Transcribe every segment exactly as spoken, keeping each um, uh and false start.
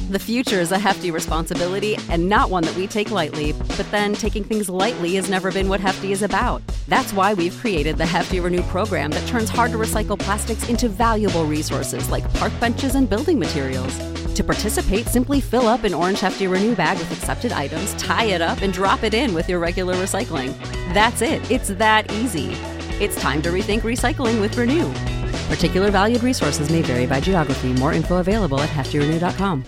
The future is a hefty responsibility and not one that we take lightly, but then taking things lightly has never been what Hefty is about. That's why we've created the Hefty Renew program that turns hard-to-recycle plastics into valuable resources like park benches and building materials. To participate, simply fill up an orange Hefty Renew bag with accepted items, tie it up, and drop it in with your regular recycling. That's it. It's that easy. It's time to rethink recycling with Renew. Particular valued resources may vary by geography. More info available at hefty renew dot com.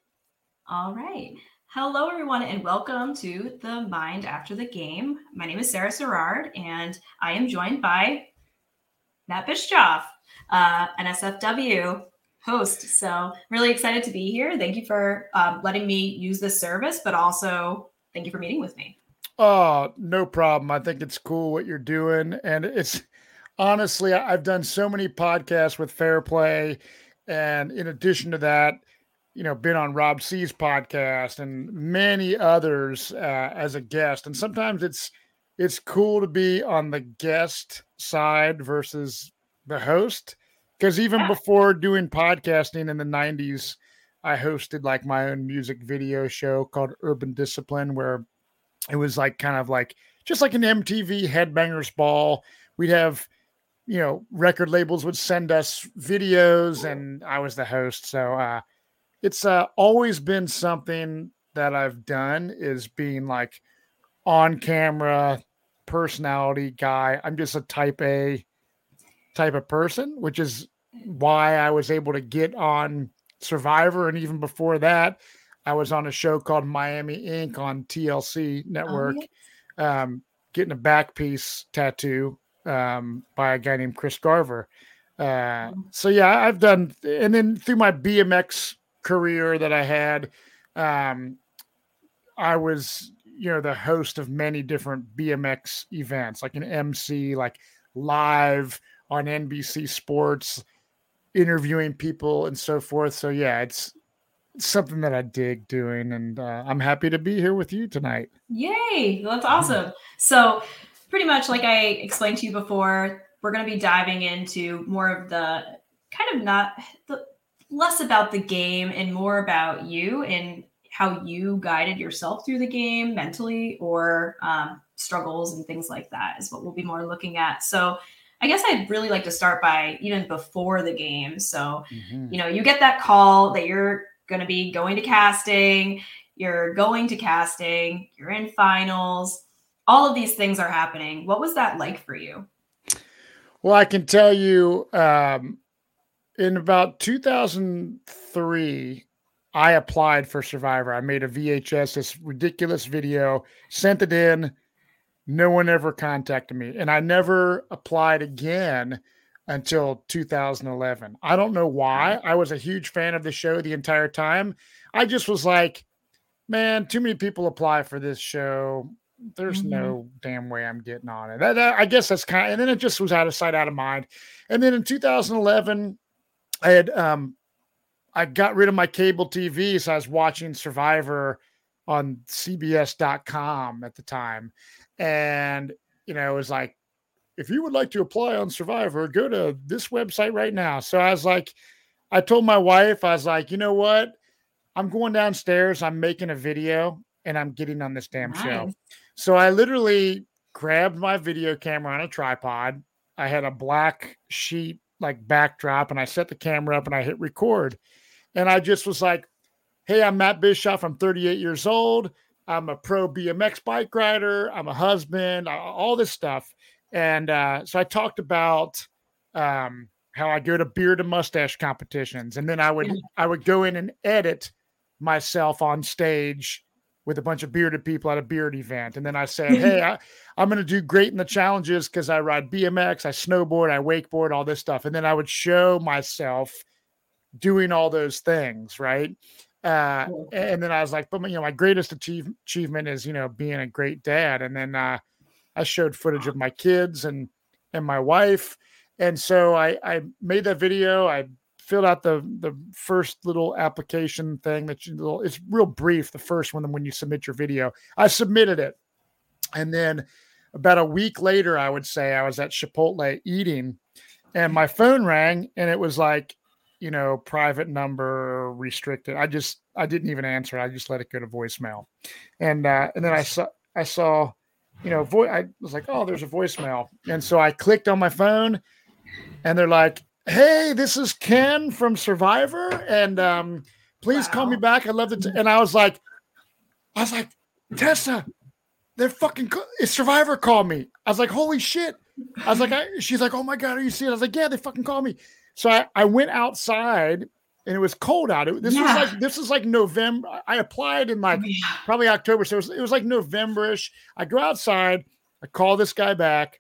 All right. Hello, everyone, and welcome to The Mind After the Game. My name is Sarah Serrard, and I am joined by Matt Bischoff, uh, an S F W host. So really excited to be here. Thank you for um, letting me use this service, but also thank you for meeting with me. Oh, no problem. I think it's cool what you're doing. And it's honestly, I've done so many podcasts with Fair Play. And in addition to that, you know, been on Rob C's podcast and many others uh, as a guest. And sometimes it's, it's cool to be on the guest side versus the host. Because even before doing podcasting in the nineties, I hosted like my own music video show called Urban Discipline, where it was like kind of like just like an M T V Headbangers Ball. We'd have, you know, record labels would send us videos and I was the host. So uh, it's uh, always been something that I've done, is being like on camera personality guy. I'm just a type A type of person, which is why I was able to get on Survivor. And even before that, I was on a show called Miami Incorporated on T L C network, oh, yes. um, getting a back piece tattoo um, by a guy named Chris Garver. Uh, so yeah, I've done, and then through my B M X career that I had, um, I was, you know, the host of many different B M X events, like an M C, like live on N B C Sports, interviewing people and so forth. So yeah, it's, it's something that I dig doing, and uh, I'm happy to be here with you tonight. Yay. That's awesome. So pretty much like I explained to you before, we're going to be diving into more of the kind of not the less about the game and more about you and how you guided yourself through the game mentally, or um, struggles and things like that is what we'll be more looking at. So I guess I'd really like to start by even before the game. So, mm-hmm. you know, you get that call that you're going to be going to casting, you're going to casting, you're in finals, all of these things are happening. What was that like for you? Well, I can tell you, um, in about two thousand three, I applied for Survivor. I made a V H S, this ridiculous video, sent it in. No one ever contacted me, and I never applied again until two thousand eleven. I don't know why. I was a huge fan of the show the entire time. I just was like, man, too many people apply for this show. There's mm-hmm. no damn way I'm getting on it. That, that, I guess that's kind of, and then it just was out of sight, out of mind. And then in two thousand eleven, I had, um, I got rid of my cable T V. So I was watching Survivor on C B S dot com at the time. And, you know, it was like, if you would like to apply on Survivor, go to this website right now. So I was like, I told my wife, I was like, you know what? I'm going downstairs. I'm making a video and I'm getting on this damn nice. show. So I literally grabbed my video camera on a tripod. I had a black sheet like backdrop, and I set the camera up and I hit record. And I just was like, hey, I'm Matt Bischoff. I'm thirty-eight years old. I'm a pro B M X bike rider. I'm a husband, all this stuff. And uh, so I talked about um, how I go to beard and mustache competitions. And then I would, I would go in and edit myself on stage with a bunch of bearded people at a beard event. And then I said, hey, I, I'm going to do great in the challenges because I ride B M X, I snowboard, I wakeboard, all this stuff. And then I would show myself doing all those things, right? Uh, and then I was like, but you know, my greatest achieve, achievement is, you know, being a great dad. And then uh, I showed footage of my kids and, and my wife. And so I, I made that video. I filled out the, the first little application thing that you little, it's real brief. The first one, when you submit your video, I submitted it. And then about a week later, I would say I was at Chipotle eating and my phone rang and it was like, you know, private number restricted. I just, I didn't even answer. I just let it go to voicemail. And, uh, and then I saw, I saw, you know, vo- I was like, oh, there's a voicemail. And so I clicked on my phone and they're like, hey, this is Ken from Survivor. And, um, please wow. call me back. I love it. And I was like, I was like, Tessa, they're fucking, co- it's Survivor called me. I was like, holy shit. I was like, I, she's like, oh my God, are you serious? I was like, yeah, they fucking called me. So I, I went outside and it was cold out. It, this yeah. was like, this is like November. I applied in like yeah. probably October. So it was, it was like November-ish. I go outside, I call this guy back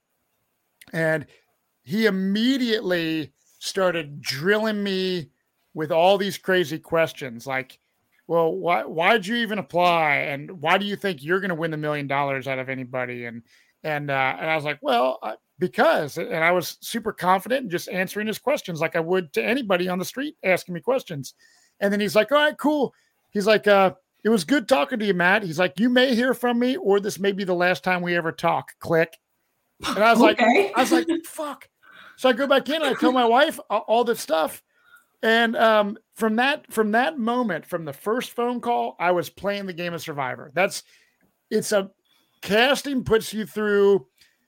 and he immediately started drilling me with all these crazy questions. Like, well, why, why'd you even apply? And why do you think you're going to win the million dollars out of anybody? And, and, uh, and I was like, well, I, because, and I was super confident in just answering his questions like I would to anybody on the street asking me questions. And then he's like, all right, cool. He's like, uh, it was good talking to you, Matt. He's like, you may hear from me, or this may be the last time we ever talk. Click. And I was okay. like, I was like, fuck. So I go back in and I tell my wife all this stuff. And um, from that, from that moment, from the first phone call, I was playing the game of Survivor. That's, it's a, casting puts you through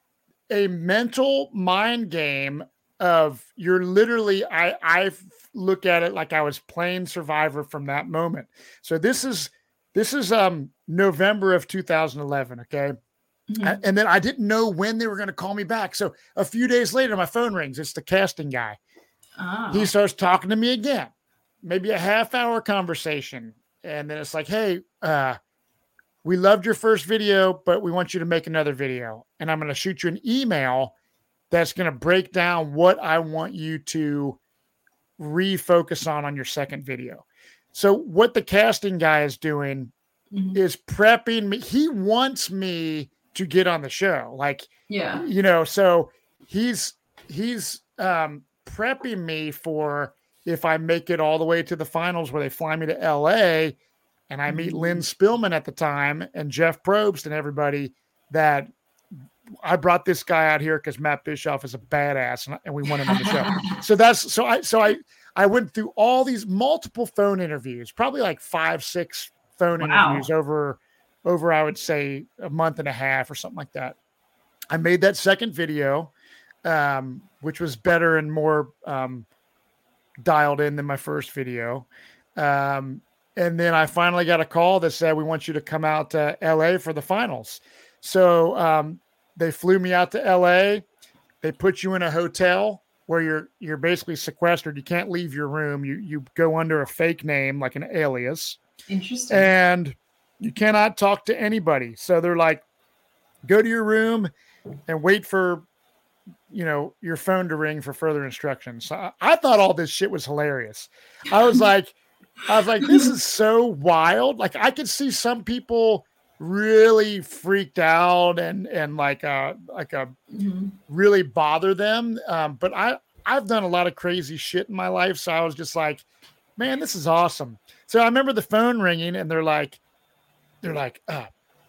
a mental mind game of you're literally, I, I look at it like I was playing Survivor from that moment. So this is, this is um, November of two thousand eleven. Okay. Mm-hmm. I, and then I didn't know when they were going to call me back. So a few days later, my phone rings. It's the casting guy. Oh. He starts talking to me again, maybe a half hour conversation. And then it's like, hey, uh, we loved your first video, but we want you to make another video. And I'm going to shoot you an email that's going to break down what I want you to refocus on on your second video. So what the casting guy is doing mm-hmm. is prepping me. He wants me to get on the show. Like, yeah, you know, so he's, he's um, prepping me for if I make it all the way to the finals where they fly me to L A, and I meet Lynn Spillman at the time and Jeff Probst and everybody, that I brought this guy out here because Matt Bischoff is a badass and, and we want him on the show. So that's, so I, so I, I went through all these multiple phone interviews, probably like five, six phone wow. interviews over, over, I would say a month and a half or something like that. I made that second video, um, which was better and more um, dialed in than my first video. Um, And then I finally got a call that said, we want you to come out to L A for the finals. So um, they flew me out to L A. They put you in a hotel where you're, you're basically sequestered. You can't leave your room. You, you go under a fake name, like an alias. Interesting. And you cannot talk to anybody. So they're like, go to your room and wait for, you know, your phone to ring for further instructions. So I, I thought all this shit was hilarious. I was like, I was like, this is so wild. Like I could see some people really freaked out and, and like, uh, like a mm-hmm. really bother them. Um, but I, I've done a lot of crazy shit in my life. So I was just like, man, this is awesome. So I remember the phone ringing and they're like, they're like, uh,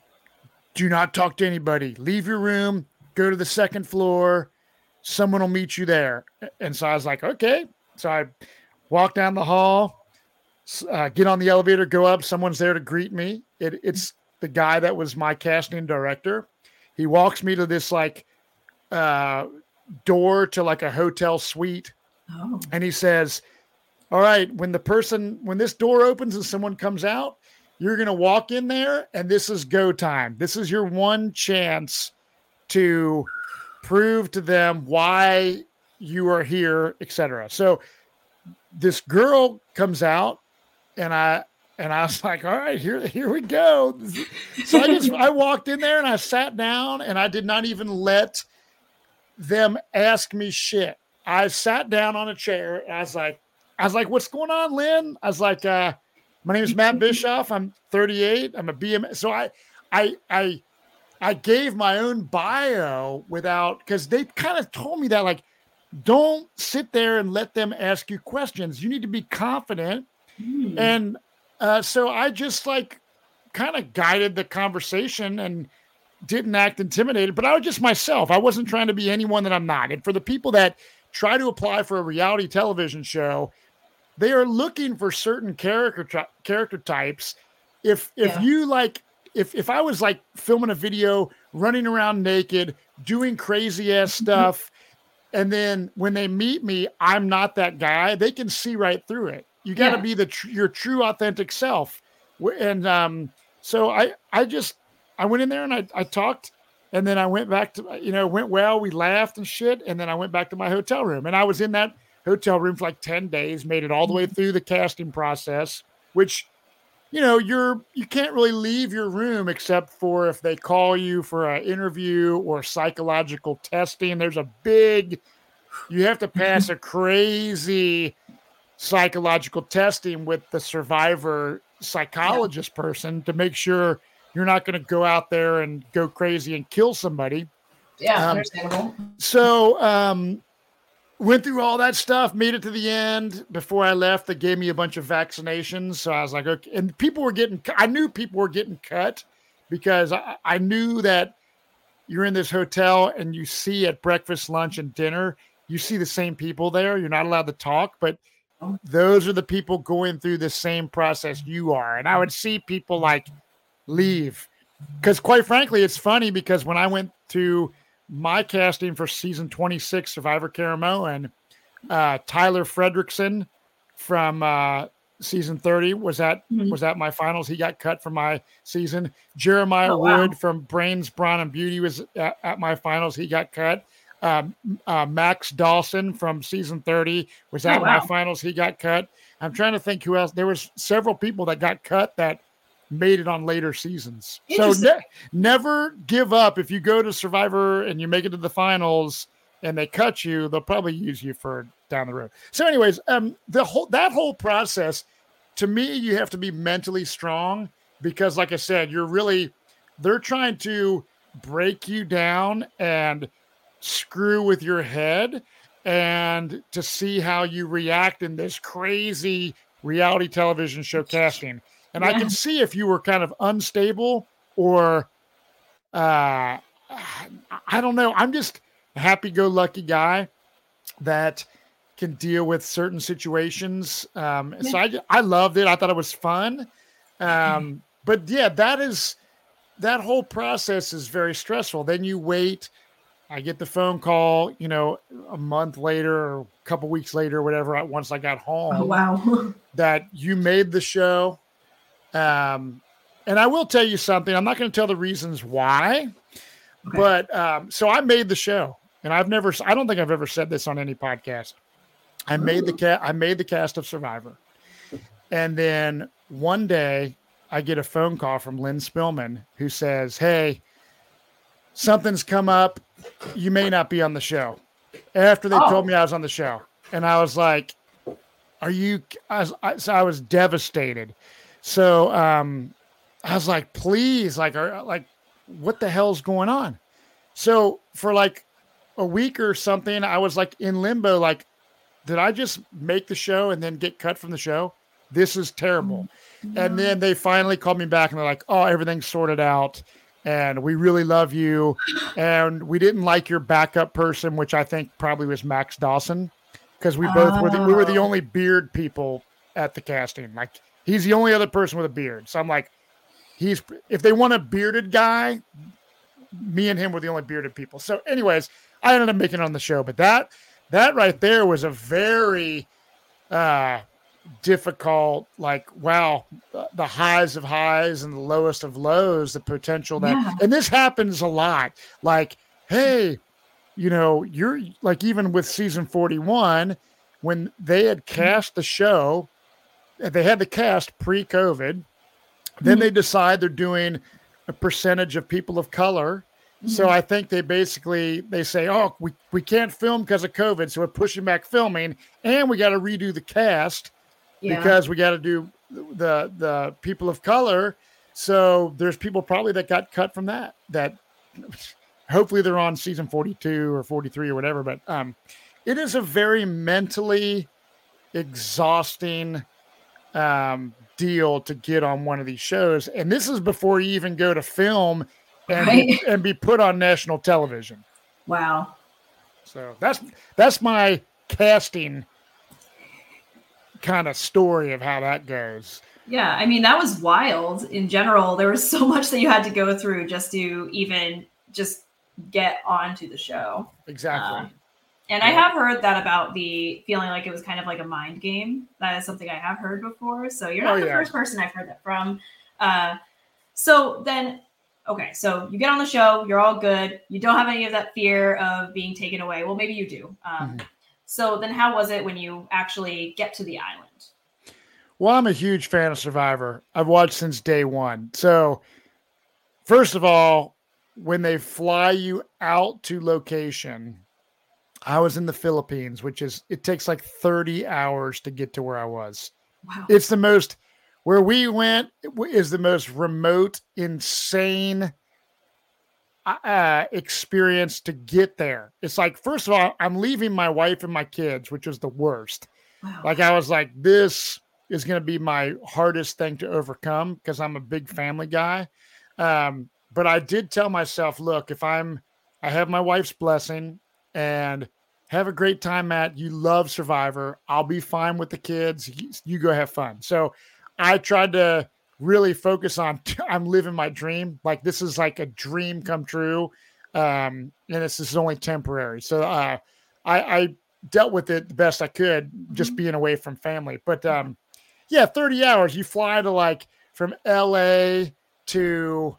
do not talk to anybody. Leave your room, go to the second floor. Someone will meet you there. And so I was like, okay. So I walked down the hall. Uh, get on the elevator, go up. Someone's there to greet me. It, it's the guy that was my casting director. He walks me to this like uh, door to like a hotel suite. Oh. And he says, all right, when the person, when this door opens and someone comes out, you're going to walk in there and this is go time. This is your one chance to prove to them why you are here, et cetera. So this girl comes out. And I, and I was like, all right, here, here we go. So I just, I walked in there and I sat down and I did not even let them ask me shit. I sat down on a chair. And I was like, I was like, what's going on, Lynn? I was like, uh, my name is Matt Bischoff. I'm thirty-eight. I'm a B M S. So I, I, I, I gave my own bio without, cause they kind of told me that, like, don't sit there and let them ask you questions. You need to be confident. Hmm. And uh, so I just like kind of guided the conversation and didn't act intimidated, but I was just myself. I wasn't trying to be anyone that I'm not. And for the people that try to apply for a reality television show, they are looking for certain character character types. If if yeah. you like, if if I was like filming a video, running around naked, doing crazy ass stuff, and then when they meet me, I'm not that guy. They can see right through it. You got to yeah. be the tr- your true authentic self. And um, so I I just I went in there and I I talked, and then I went back to, you know, went well. We laughed and shit, and then I went back to my hotel room, and I was in that hotel room for like ten days, made it all the way through the casting process, which, you know, you're, you can't really leave your room except for if they call you for an interview or psychological testing. There's a big, you have to pass a crazy psychological testing with the Survivor psychologist yeah. person to make sure you're not going to go out there and go crazy and kill somebody. Yeah. Um, understandable. So, um, went through all that stuff, made it to the end. Before I left, they gave me a bunch of vaccinations. So I was like, okay. And people were getting, I knew people were getting cut because I, I knew that you're in this hotel and you see at breakfast, lunch, and dinner, you see the same people there. You're not allowed to talk, but those are the people going through the same process you are. And I would see people like leave because, quite frankly, it's funny because when I went to my casting for season twenty-six Survivor Caramoan, uh, Tyler Fredrickson from uh, season thirty was at mm-hmm. was at my finals. He got cut from my season. Jeremiah oh, Wood wow. from Brains, Brawn, and Beauty was at, at my finals. He got cut. Um, uh, Max Dawson from season thirty was at oh, wow. my finals. He got cut. I'm trying to think who else. There was several people that got cut that made it on later seasons. So ne- never give up. If you go to Survivor and you make it to the finals and they cut you, they'll probably use you for down the road. So anyways, um, the whole, that whole process, to me, you have to be mentally strong because like I said, you're really, they're trying to break you down and screw with your head and to see how you react in this crazy reality television show casting. And yeah. I can see if you were kind of unstable or, uh, I don't know. I'm just a happy-go-lucky guy that can deal with certain situations. Um, yeah. So I, I loved it. I thought it was fun. Um, but yeah, that is, that whole process is very stressful. Then you wait. I get the phone call, you know, a month later or a couple weeks later, or whatever, once I got home. Oh, wow. That you made the show. Um, and I will tell you something. I'm not going to tell the reasons why, okay. but um, so I made the show, and I've never. I don't think I've ever said this on any podcast. I Ooh. made the cat. I made the cast of Survivor, and then one day I get a phone call from Lynn Spillman who says, "Hey, something's come up. You may not be on the show." After they oh. told me I was on the show, and I was like, "Are you?" I was, I, so I was devastated. So um, I was like, please, like, are, like, what the hell's going on? So for like a week or something, I was like in limbo. Like, did I just make the show and then get cut from the show? This is terrible. Mm-hmm. And then they finally called me back and they're like, oh, everything's sorted out. And we really love you. And we didn't like your backup person, which I think probably was Max Dawson. Because we both oh. were the, we were the only beard people at the casting. Like, he's the only other person with a beard. So I'm like, he's, if they want a bearded guy, me and him were the only bearded people. So anyways, I ended up making it on the show, but that, that right there was a very uh, difficult, like, wow, the highs of highs and the lowest of lows, the potential that, yeah. and this happens a lot. Like, hey, you know, you're like, even with season forty-one, when they had cast the show, they had the cast pre-COVID. Then mm-hmm. they decide they're doing a percentage of people of color. Mm-hmm. So I think they basically, they say, oh, we, we can't film because of COVID. So we're pushing back filming and we got to redo the cast yeah. because we got to do the, the people of color. So there's people probably that got cut from that, that hopefully they're on season forty-two or forty-three or whatever. But um, it is a very mentally exhausting um, deal to get on one of these shows. And this is before you even go to film and, right. be, and be put on national television. Wow. So that's, that's my casting kind of story of how that goes. Yeah, I mean, that was wild in general. There was so much that you had to go through just to even just get onto the show. Exactly. Uh, and yeah. I have heard that about the feeling like it was kind of like a mind game. That is something I have heard before. So you're not oh, the yeah. first person I've heard that from. Uh, so then, okay, so you get on the show, you're all good. You don't have any of that fear of being taken away. Well, maybe you do. Um, mm-hmm. So then how was it when you actually get to the island? Well, I'm a huge fan of Survivor. I've watched since day one. So first of all, when they fly you out to location, I was in the Philippines, which is, it takes like thirty hours to get to where I was. Wow. It's the most, where we went is the most remote, insane uh, experience to get there. It's like, first of all, I'm leaving my wife and my kids, which was the worst. Wow. Like I was like, this is going to be my hardest thing to overcome because I'm a big family guy. Um, but I did tell myself, look, if I'm, I have my wife's blessing and have a great time, Matt, you love Survivor. I'll be fine with the kids. You, you go have fun. So I tried to really focus on, I'm living my dream. Like this is like a dream come true. Um, and this is only temporary. So uh, I, I dealt with it the best I could, just mm-hmm. being away from family. But um, yeah, thirty hours, you fly to like from L A to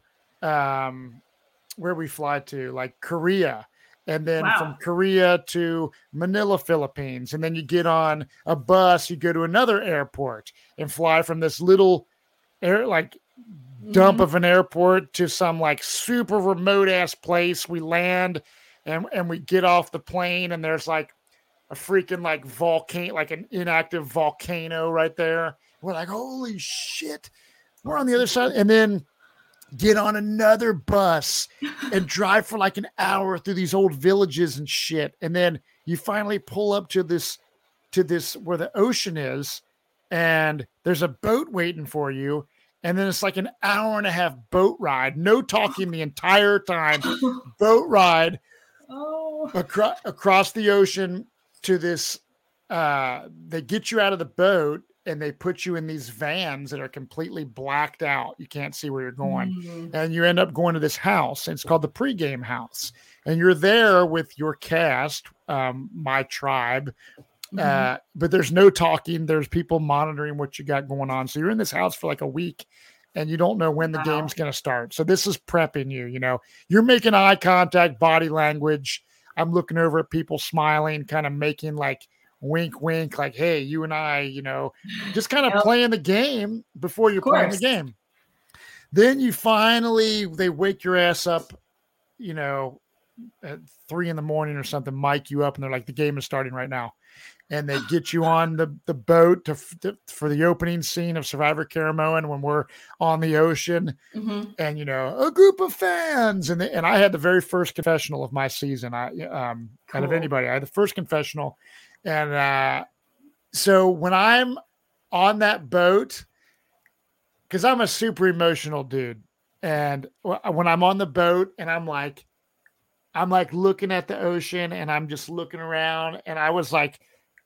um, where we fly to, like Korea. And then wow. from Korea to Manila, Philippines. And then you get on a bus, you go to another airport and fly from this little air, like dump mm-hmm. of an airport to some like super remote ass place. We land and, and we get off the plane and there's like a freaking like volcano, like an inactive volcano right there. We're like, holy shit, we're on the other side. And then get on another bus and drive for like an hour through these old villages and shit. And then you finally pull up to this, to this, where the ocean is. And there's a boat waiting for you. And then it's like an hour and a half boat ride, no talking the entire time, boat ride oh. across, across the ocean to this, uh, they get you out of the boat and they put you in these vans that are completely blacked out. You can't see where you're going. Mm-hmm. And you end up going to this house. And it's called the pregame house. And you're there with your cast, um, my tribe. Mm-hmm. Uh, but there's no talking. There's people monitoring what you got going on. So you're in this house for like a week and you don't know when the wow. game's going to start. So this is prepping you, you know, you're making eye contact, body language. I'm looking over at people smiling, kind of making like, wink, wink, like, hey, you and I, you know, just kind of yep. playing the game before you're playing the game. Then you finally, they wake your ass up, you know, at three in the morning or something, mic you up, and they're like, the game is starting right now. And they get you on the, the boat to, to for the opening scene of Survivor Caramoan when we're on the ocean mm-hmm. and, you know, a group of fans. And, they, and I had the very first confessional of my season. I, um, cool. out of anybody, I had the first confessional. And uh, so when I'm on that boat, because I'm a super emotional dude, and when I'm on the boat and I'm like, I'm like looking at the ocean and I'm just looking around, and I was like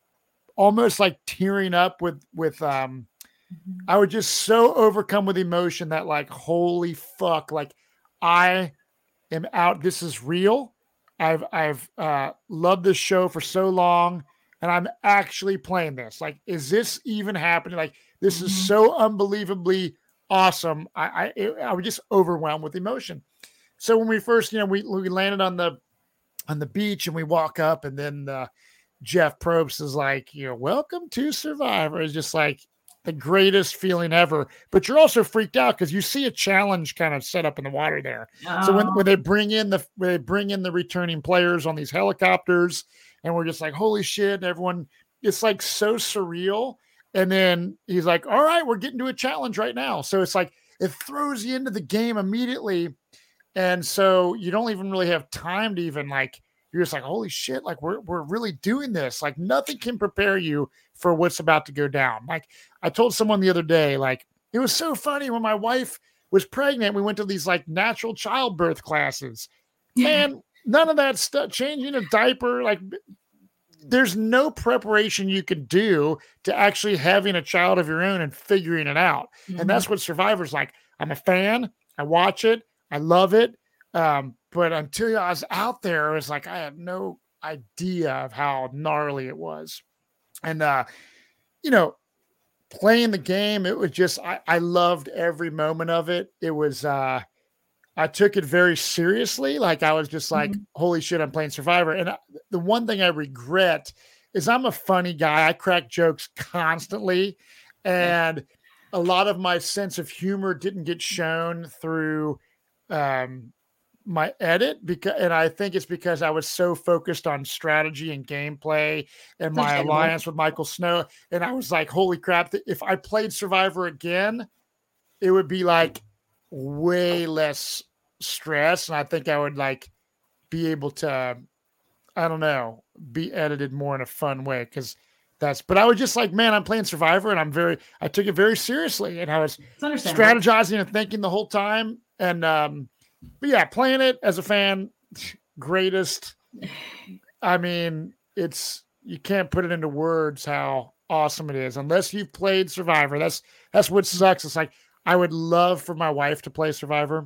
almost like tearing up with with um, I was just so overcome with emotion that like, holy fuck, like I am out. This is real. I've I've uh, loved this show for so long. And I'm actually playing this. Like, is this even happening? Like, this mm-hmm. is so unbelievably awesome. I, I, it, I was just overwhelmed with emotion. So when we first, you know, we we landed on the on the beach and we walk up, and then uh, Jeff Probst is like, you know, welcome to Survivor. It's just like the greatest feeling ever. But you're also freaked out because you see a challenge kind of set up in the water there. Oh. So when when they bring in the when they bring in the returning players on these helicopters. And we're just like, holy shit. And everyone, it's like so surreal. And then he's like, all right, we're getting to a challenge right now. So it's like, it throws you into the game immediately. And so you don't even really have time to even like, you're just like, holy shit, like we're, we're really doing this. Like nothing can prepare you for what's about to go down. Like I told someone the other day, like it was so funny when my wife was pregnant, we went to these like natural childbirth classes. Man, none of that stuff, changing a diaper, like there's no preparation you could do to actually having a child of your own and figuring it out. Mm-hmm. And that's what Survivor's like. I'm a fan. I watch it. I love it. Um, but until I was out there, it was like, I had no idea of how gnarly it was. And, uh, you know, playing the game, it was just, I, I loved every moment of it. It was, uh, I took it very seriously. Like I was just like, mm-hmm. holy shit, I'm playing Survivor. And I, the one thing I regret is I'm a funny guy. I crack jokes constantly. And a lot of my sense of humor didn't get shown through um, my edit. because, And I think it's because I was so focused on strategy and gameplay and my okay. alliance with Michael Snow. And I was like, holy crap, if I played Survivor again, it would be like way less stress. And I think I would like be able to, I don't know, be edited more in a fun way. Cause that's, but I was just like, man, I'm playing Survivor and I'm very, I took it very seriously and I was strategizing and thinking the whole time. And, um, but yeah, playing it as a fan, greatest. I mean, it's, you can't put it into words how awesome it is unless you've played Survivor. That's, that's what sucks. It's like, I would love for my wife to play Survivor,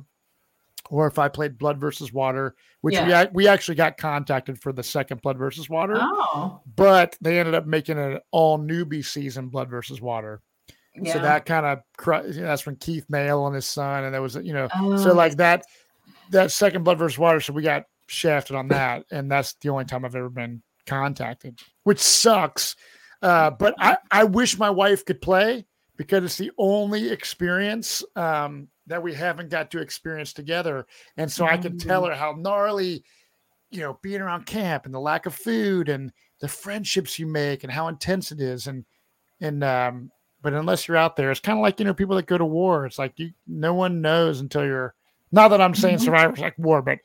or if I played Blood versus Water, which yeah. we we actually got contacted for the second Blood versus Water, oh. but they ended up making an all newbie season Blood versus Water. Yeah. So that kind of you know, that's when Keith Mail and his son, and there was you know oh. so like that that second Blood versus Water. So we got shafted on that, and that's the only time I've ever been contacted, which sucks. Uh, but I I wish my wife could play, because it's the only experience um, that we haven't got to experience together. And so I can tell her how gnarly, you know, being around camp and the lack of food and the friendships you make and how intense it is. And, and, um, but unless you're out there, it's kind of like, you know, people that go to war. It's like, you, no one knows until you're, not that I'm saying Survivor's like war, but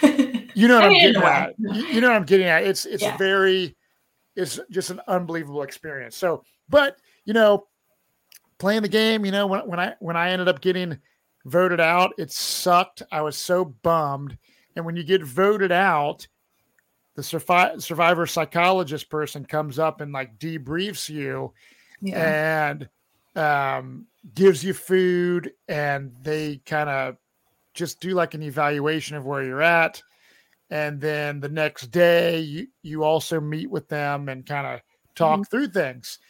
you know what I'm getting at. You, you know what I'm getting at. It's, it's yeah. very, it's just an unbelievable experience. So, but, you know, playing the game, you know, when, when I when I ended up getting voted out, it sucked. I was so bummed. And when you get voted out, the survi- survivor psychologist person comes up and like debriefs you yeah. and um, gives you food, and they kind of just do like an evaluation of where you're at. And then the next day, you, you also meet with them and kind of talk mm-hmm. through things.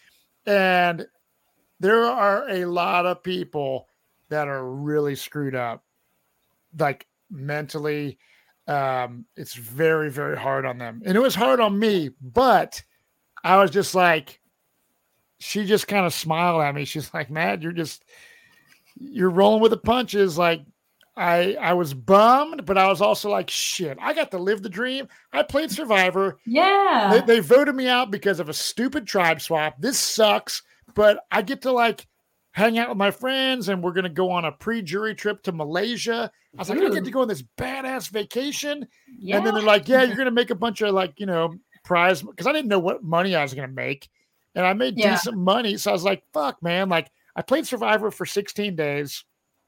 And there are a lot of people that are really screwed up, like mentally. Um, it's very, very hard on them. And it was hard on me, but I was just like, she just kind of smiled at me. She's like, Matt, you're just, you're rolling with the punches. Like I, I was bummed, but I was also like, shit, I got to live the dream. I played Survivor. Yeah. They, they voted me out because of a stupid tribe swap. This sucks. But I get to like hang out with my friends, and we're going to go on a pre-jury trip to Malaysia. I was like, Ooh. I get to go on this badass vacation. Yeah. And then they're like, yeah, you're going to make a bunch of like, you know, prize. Cause I didn't know what money I was going to make. And I made yeah. decent money. So I was like, fuck, man. Like I played Survivor for sixteen days.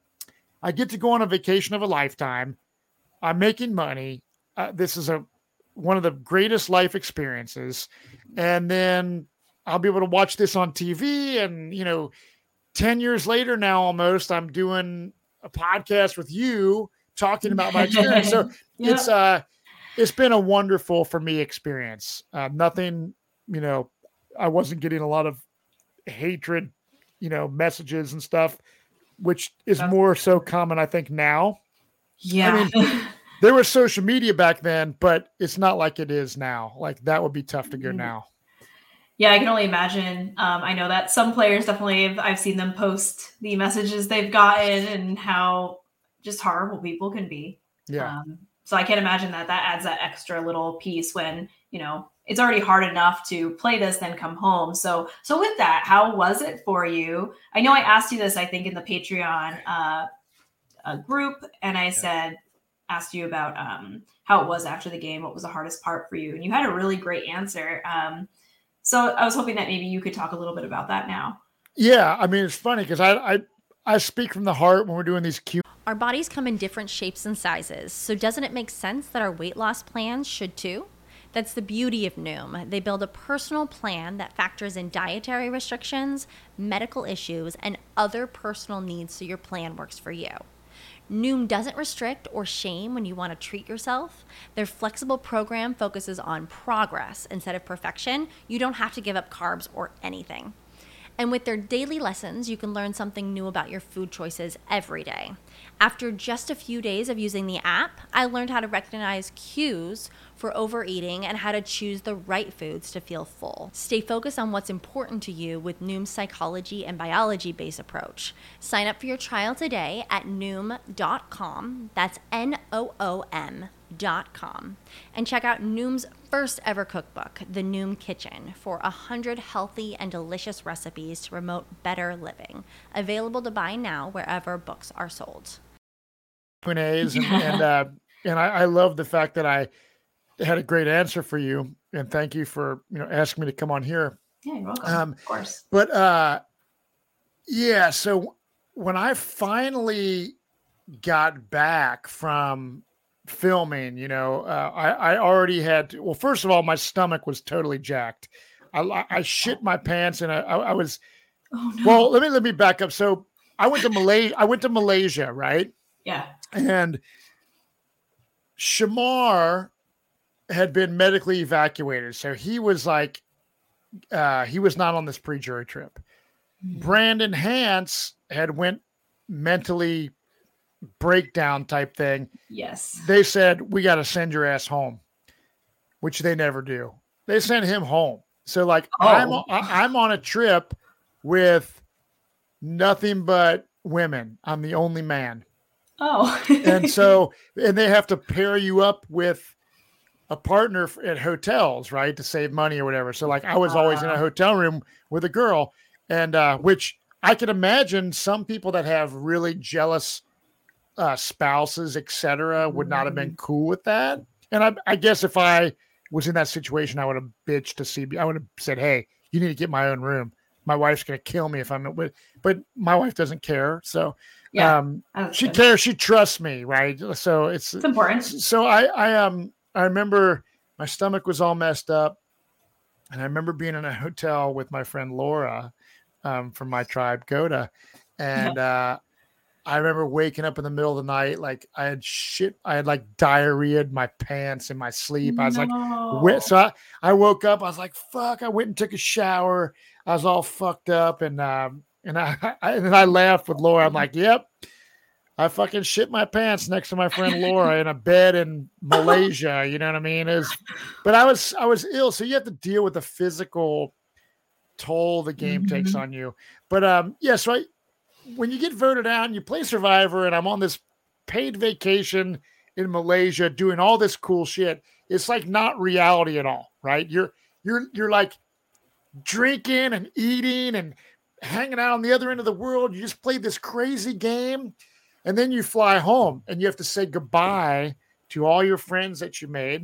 I get to go on a vacation of a lifetime. I'm making money. Uh, this is a, one of the greatest life experiences. And then I'll be able to watch this on T V, and, you know, ten years later now, almost, I'm doing a podcast with you talking about my experience. So yeah. it's, uh, it's been a wonderful for me experience. Uh, nothing, you know, I wasn't getting a lot of hatred, you know, messages and stuff, which is That's more so common, I think, now. Yeah. I mean, there was social media back then, but it's not like it is now. Like that would be tough to go now. Yeah, I can only imagine. Um, I know that some players definitely have, I've seen them post the messages they've gotten and how just horrible people can be. Yeah. Um, so I can't imagine that that adds that extra little piece when, you know, it's already hard enough to play this, then come home. So, so with that, how was it for you? I know I asked you this, I think in the Patreon uh, uh, group, and I yeah. said, asked you about um, how it was after the game. What was the hardest part for you? And you had a really great answer. Um, So I was hoping that maybe you could talk a little bit about that now. Yeah. I mean, it's funny because I, I, I speak from the heart when we're doing these Q. Our bodies come in different shapes and sizes. So doesn't it make sense that our weight loss plans should too? That's the beauty of Noom. They build a personal plan that factors in dietary restrictions, medical issues, and other personal needs so your plan works for you. Noom doesn't restrict or shame when you want to treat yourself. Their flexible program focuses on progress instead of perfection. You don't have to give up carbs or anything. And with their daily lessons, you can learn something new about your food choices every day. After just a few days of using the app, I learned how to recognize cues for overeating and how to choose the right foods to feel full. Stay focused on what's important to you with Noom's psychology and biology-based approach. Sign up for your trial today at noom dot com. That's N O O M dot com. And check out Noom's first ever cookbook, The Noom Kitchen, for one hundred healthy and delicious recipes to promote better living. Available to buy now wherever books are sold. Q and A's and and, uh, and I, I love the fact that I had a great answer for you, and thank you for you know asking me to come on here. Yeah, you're welcome. Um, of course. But uh, yeah, so when I finally got back from filming, you know, uh, I, I already had to, well, first of all, my stomach was totally jacked. I, I shit my pants, and I, I, I was. Oh, no. Well, let me let me back up. So I went to Malaysia. I went to Malaysia, right? Yeah. And Shamar had been medically evacuated. So he was like, uh, he was not on this pre-jury trip. Mm-hmm. Brandon Hance had went mentally breakdown type thing. Yes. They said, we got to send your ass home, which they never do. They sent him home. So like oh. I'm, I'm on a trip with nothing but women. I'm the only man. Oh, and so, and they have to pair you up with a partner at hotels, right? To save money or whatever. So like I was always in a hotel room with a girl, and uh, which I can imagine some people that have really jealous uh, spouses, et cetera, would not have been cool with that. And I, I guess if I was in that situation, I would have bitched to see, I would have said, hey, you need to get my own room. My wife's going to kill me if I'm with, but my wife doesn't care. So yeah, um, she good. cares. She trusts me. Right. So it's, it's important. So I, I, um, I remember my stomach was all messed up, and I remember being in a hotel with my friend Laura um, from my tribe, Goda. And uh, I remember waking up in the middle of the night. Like I had shit. I had like diarrhea in my pants in my sleep. I was no. like, so I, I woke up. I was like, fuck. I went and took a shower. I was all fucked up. And, um, and I, I, and then I laughed with Laura. I'm like, yep, I fucking shit my pants next to my friend Laura in a bed in Malaysia. You know what I mean? Is, but I was, I was ill. So you have to deal with the physical toll the game mm-hmm. takes on you. But, um, yeah, so I, when you get voted out and you play Survivor, and I'm on this paid vacation in Malaysia doing all this cool shit, it's like not reality at all, right? You're you're you're like drinking and eating and hanging out on the other end of the world. You just played this crazy game, and then you fly home and you have to say goodbye to all your friends that you made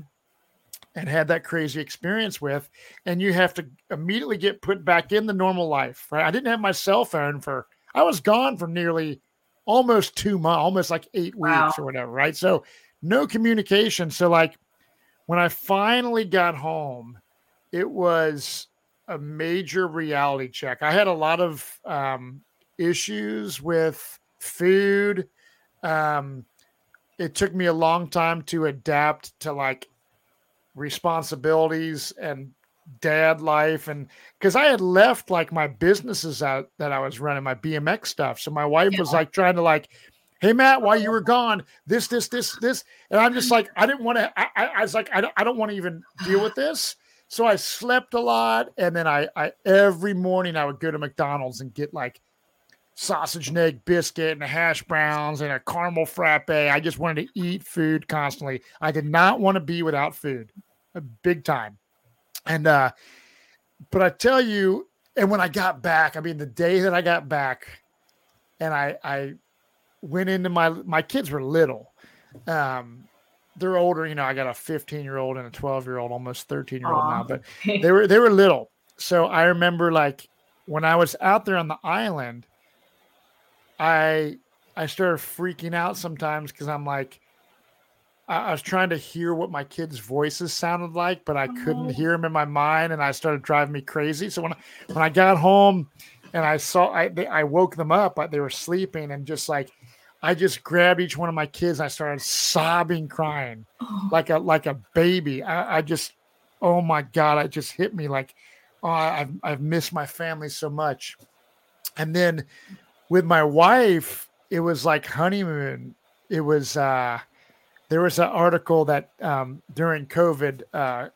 and had that crazy experience with, and you have to immediately get put back in the normal life, right? I didn't have my cell phone for I was gone for nearly almost two months, almost like eight wow. weeks or whatever, right? So no communication. So like when I finally got home, it was a major reality check. I had a lot of um, issues with food. Um, it took me a long time to adapt to like responsibilities and dad life, and because I had left like my businesses out that I was running, my B M X stuff. So my wife yeah. was like trying to like, hey Matt, while you were gone, this, this, this, this, and I'm just like, I didn't want to. I, I, I was like, I don't, I don't want to even deal with this. So I slept a lot, and then I, I every morning I would go to McDonald's and get like sausage and egg biscuit and hash browns and a caramel frappe. I just wanted to eat food constantly. I did not want to be without food, big time. And, uh, but I tell you, and when I got back, I mean, the day that I got back and I, I went into my, my kids were little, um, they're older, you know, I got a fifteen year old and a twelve year old, almost thirteen year old now, but they were, they were little. So I remember like when I was out there on the island, I, I started freaking out sometimes. Cause I'm like, I, I was trying to hear what my kids' voices sounded like, but I couldn't hear them in my mind, and I started driving me crazy. So when I, when I got home and I saw, I they, I woke them up, but they were sleeping, and just like I just grabbed each one of my kids, and I started sobbing, crying Oh. like a like a baby. I, I just, oh my God, it just hit me like, oh, I've I've missed my family so much. And then with my wife, it was like honeymoon. It was uh, there was an article that um, during COVID, uh,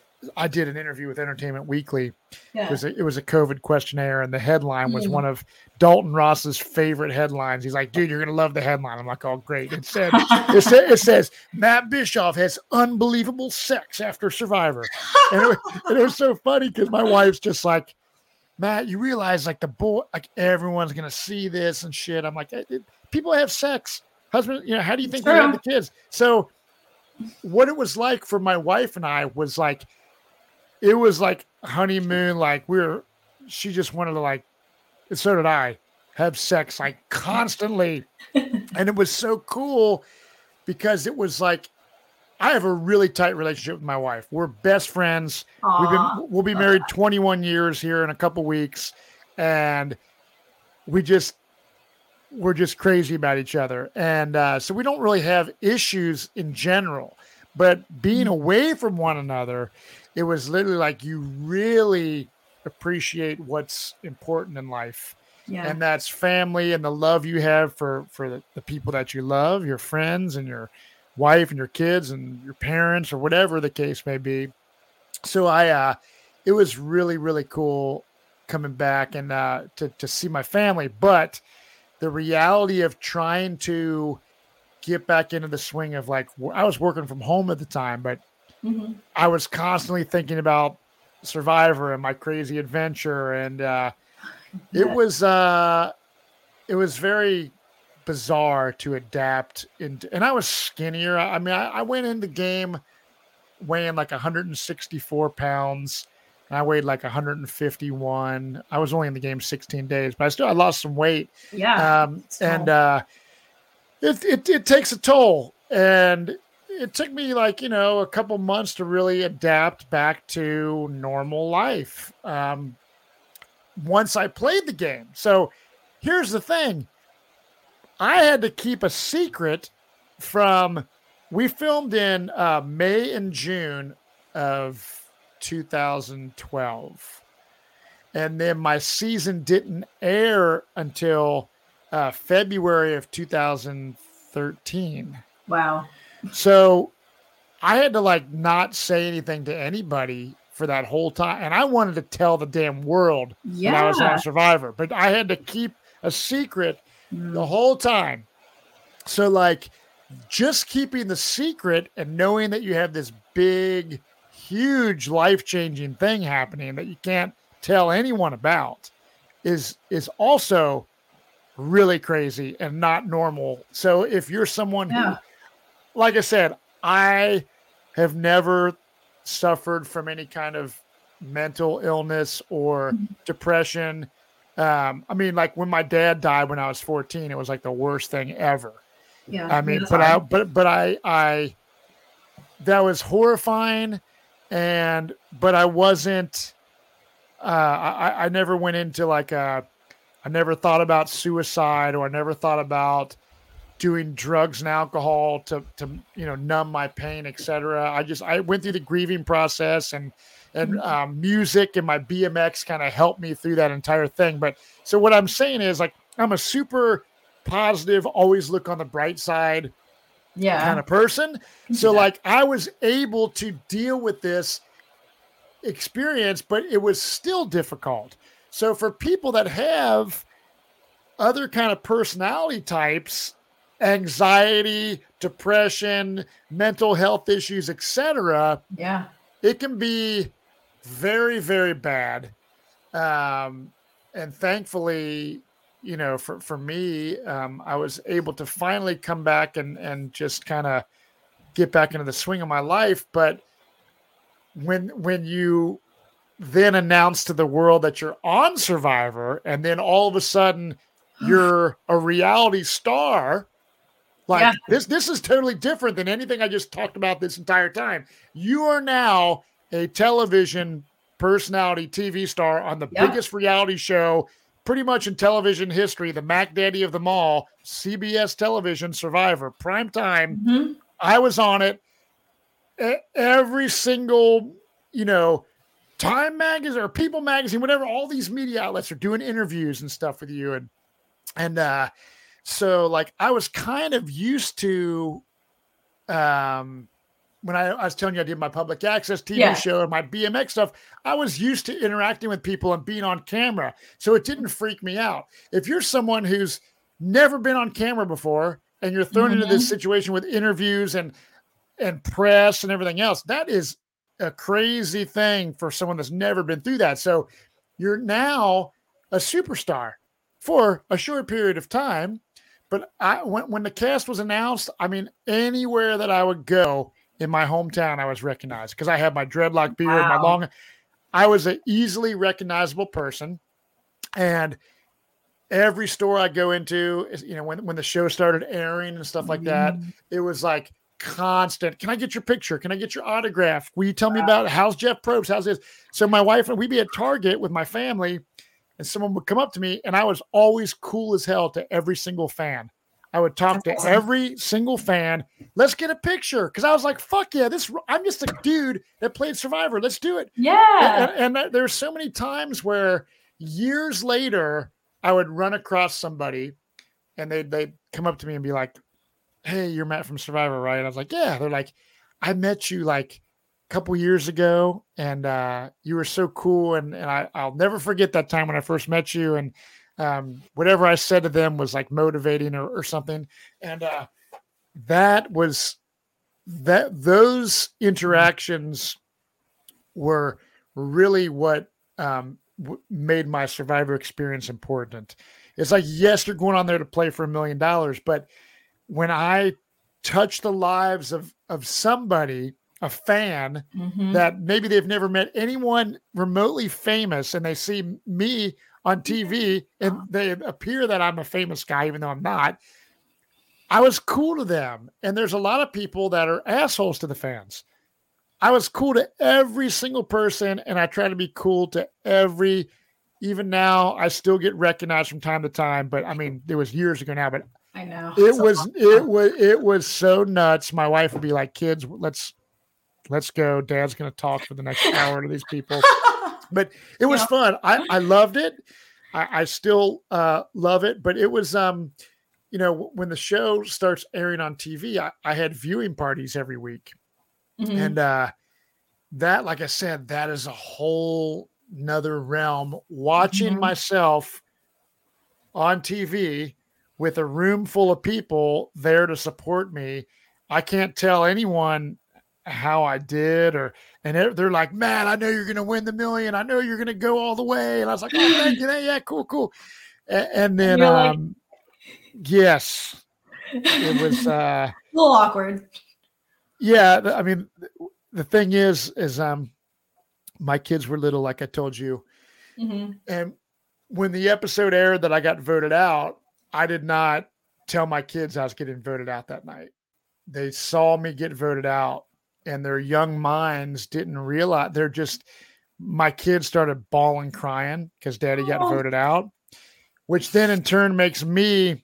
I did an interview with Entertainment Weekly. Yeah. It was a, it was a COVID questionnaire, and the headline was Mm. one of Dalton Ross's favorite headlines. He's like, "Dude, you're gonna love the headline." I'm like, "Oh, great!" It said, "It, said, it says Matt Bischoff has unbelievable sex after Survivor," and it was, and it was so funny because my wife's just like, "Matt, you realize like the boy, like everyone's gonna see this and shit." I'm like, it, it, "People have sex, husband. You know, how do you think they have the kids?" So, what it was like for my wife and I was like. It was like honeymoon, like we were, she just wanted to like, and so did I, have sex like constantly. And it was so cool because it was like, I have a really tight relationship with my wife. We're best friends. Aw. We've been, we'll be married twenty-one years here in a couple weeks. And we just, we're just crazy about each other. And uh, so we don't really have issues in general, but being away from one another, it was literally like you really appreciate what's important in life. Yeah. And that's family and the love you have for, for the, the people that you love, your friends and your wife and your kids and your parents or whatever the case may be. So I, uh, it was really, really cool coming back and uh, to, to see my family. But the reality of trying to get back into the swing of like, I was working from home at the time, but Mm-hmm. I was constantly thinking about Survivor and my crazy adventure. And uh, it Yeah. was, uh, it was very bizarre to adapt into, and I was skinnier. I, I mean, I, I went in the game weighing like one hundred sixty-four pounds and I weighed like one hundred fifty-one. I was only in the game sixteen days, but I still, I lost some weight. Yeah. Um, and uh, it, it, it takes a toll. And it took me like, you know, a couple months to really adapt back to normal life. Um, once I played the game. So here's the thing. I had to keep a secret from, we filmed in uh, May and June of two thousand twelve. And then my season didn't air until uh, February of two thousand thirteen. Wow. So I had to like not say anything to anybody for that whole time. And I wanted to tell the damn world Yeah. that I was on Survivor, but I had to keep a secret Mm. the whole time. So like just keeping the secret and knowing that you have this big, huge life-changing thing happening that you can't tell anyone about is, is also really crazy and not normal. So if you're someone Yeah. who, like I said, I have never suffered from any kind of mental illness or depression. Um, I mean, like when my dad died when I was fourteen, it was like the worst thing ever. Yeah. I mean, That's but I, hard. but, but I, I, that was horrifying. And, but I wasn't, uh, I, I never went into like a, I never thought about suicide or I never thought about doing drugs and alcohol to, to, you know, numb my pain, et cetera. I just, I went through the grieving process and, and um, music and my B M X kind of helped me through that entire thing. But so what I'm saying is like, I'm a super positive, always look on the bright side Yeah. kind of person. So Yeah. like I was able to deal with this experience, but it was still difficult. So for people that have other kind of personality types, anxiety, depression, mental health issues, et cetera, Yeah. it can be very, very bad. Um, and thankfully, you know, for, for me, um, I was able to finally come back and, and just kind of get back into the swing of my life. But when, when you then announce to the world that you're on Survivor, and then all of a sudden you're a reality star, Like Yeah. this, this is totally different than anything I just talked about this entire time. You are now a television personality, T V star on the Yeah. biggest reality show pretty much in television history, the Mac Daddy of them all, C B S television, Survivor, prime time. Mhm. I was on it. E- Every single, you know, Time Magazine or People Magazine, whatever, all these media outlets are doing interviews and stuff with you. And, and, uh, so like I was kind of used to, um, when I, I was telling you I did my public access T V Yeah. show and my B M X stuff, I was used to interacting with people and being on camera. So it didn't freak me out. If you're someone who's never been on camera before and you're thrown into this Mhm. situation with interviews and, and press and everything else, that is a crazy thing for someone that's never been through that. So you're now a superstar for a short period of time. But I, when, when the cast was announced, I mean, anywhere that I would go in my hometown, I was recognized because I had my dreadlock beard, my Wow. long, I was an easily recognizable person. And every store I go into is, you know, when, when the show started airing and stuff like that, Mhm. it was like constant. Can I get your picture? Can I get your autograph? Will you tell me about it? How's Jeff Probst? How's this? So my wife and we'd be at Target with my family and someone would come up to me and I was always cool as hell to every single fan. I would talk That's to awesome. every single fan. Let's get a picture. Cause I was like, fuck yeah, this, I'm just a dude that played Survivor. Let's do it. Yeah. And, and there's so many times where years later I would run across somebody and they'd, they'd come up to me and be like, hey, you're Matt from Survivor, right? And I was like, yeah. They're like, I met you like a couple years ago and uh, you were so cool. And, and I, I'll never forget that time when I first met you. And um, whatever I said to them was like motivating or, or something. And uh, that was that those interactions were really what um, w- made my Survivor experience important. It's like, yes, you're going on there to play for a million dollars, but when I touch the lives of, of somebody, a fan Mhm. that maybe they've never met anyone remotely famous and they see me on T V and they appear that I'm a famous guy, even though I'm not, I was cool to them. And there's a lot of people that are assholes to the fans. I was cool to every single person and I try to be cool to every, even now I still get recognized from time to time, but I mean, it was years ago now, but I know. it So was awesome. it was it was so nuts. My wife would be like, kids, let's let's go. Dad's gonna talk for the next hour to these people. But it was Yeah. fun. I, I loved it. I, I still uh, love it. But it was um, you know, when the show starts airing on T V, I, I had viewing parties every week. Mhm. And uh that, like I said, that is a whole nother realm. Watching Mhm. myself on T V with a room full of people there to support me. I can't tell anyone how I did, or and they're, they're like, man, I know you're going to win the million. I know you're going to go all the way. And I was like, oh, thank you. Yeah, cool, cool. And, and then, you're like- um, yes, it was, uh, a little awkward. yeah. th- I mean, th- the thing is, is, um, my kids were little, like I told you. Mhm. And when the episode aired that I got voted out, I did not tell my kids I was getting voted out that night. They saw me get voted out and their young minds didn't realize. They're just, my kids started bawling, crying because daddy got Oh. voted out, which then in turn makes me